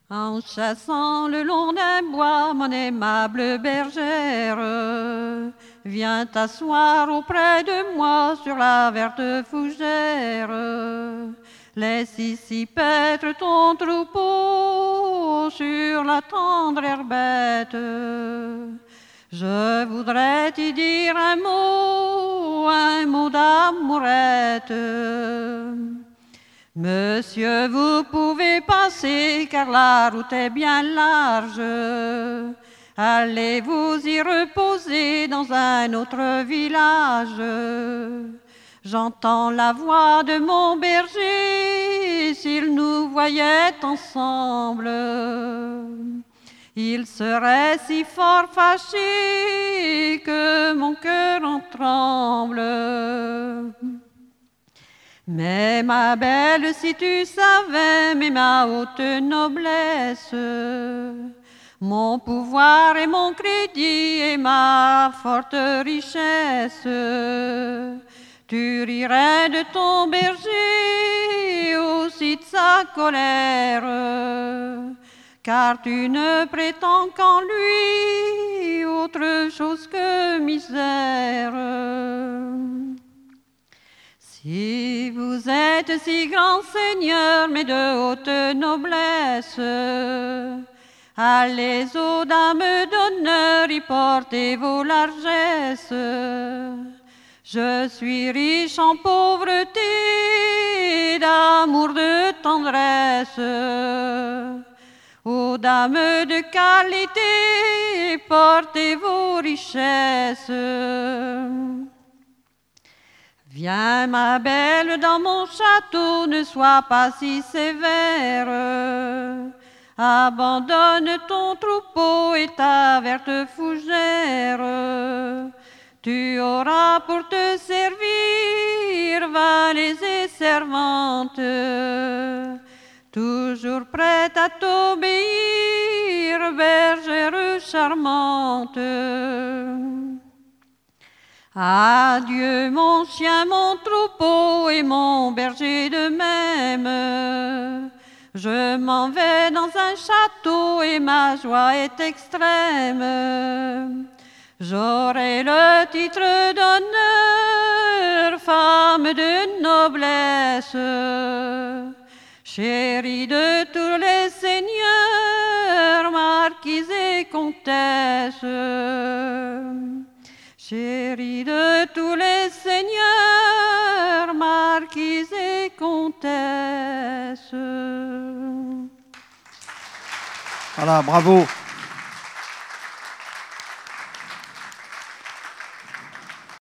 En chassant le long d'un bois, mon aimable bergère, viens t'asseoir auprès de moi sur la verte fougère. Laisse ici paître ton troupeau sur la tendre herbette. Je voudrais t'y dire un mot d'amourette. Monsieur, vous pouvez passer car la route est bien large. Allez vous y reposer dans un autre village. J'entends la voix de mon berger, s'il nous voyait ensemble. Il serait si fort fâché que mon cœur en tremble. Mais ma belle, si tu savais, mais ma haute noblesse, mon pouvoir et mon crédit et ma forte richesse, tu rirais de ton berger aussi de sa colère, car tu ne prétends qu'en lui autre chose que misère. Si vous êtes si grand seigneur, mais de haute noblesse, allez aux dames d'honneur y porter vos largesses. Je suis riche en pauvreté, d'amour, de tendresse. Ô dames de qualité, portez vos richesses. Viens, ma belle, dans mon château, ne sois pas si sévère. Abandonne ton troupeau et ta verte fougère. Tu auras pour te servir valets et servantes, toujours prête à t'obéir, bergère charmante. Adieu mon chien, mon troupeau et mon berger de même. Je m'en vais dans un château et ma joie est extrême. J'aurai le titre d'honneur, femme de noblesse, chérie de tous les seigneurs, marquise et comtesse. Chérie de tous les seigneurs, marquise et comtesse. Voilà, bravo.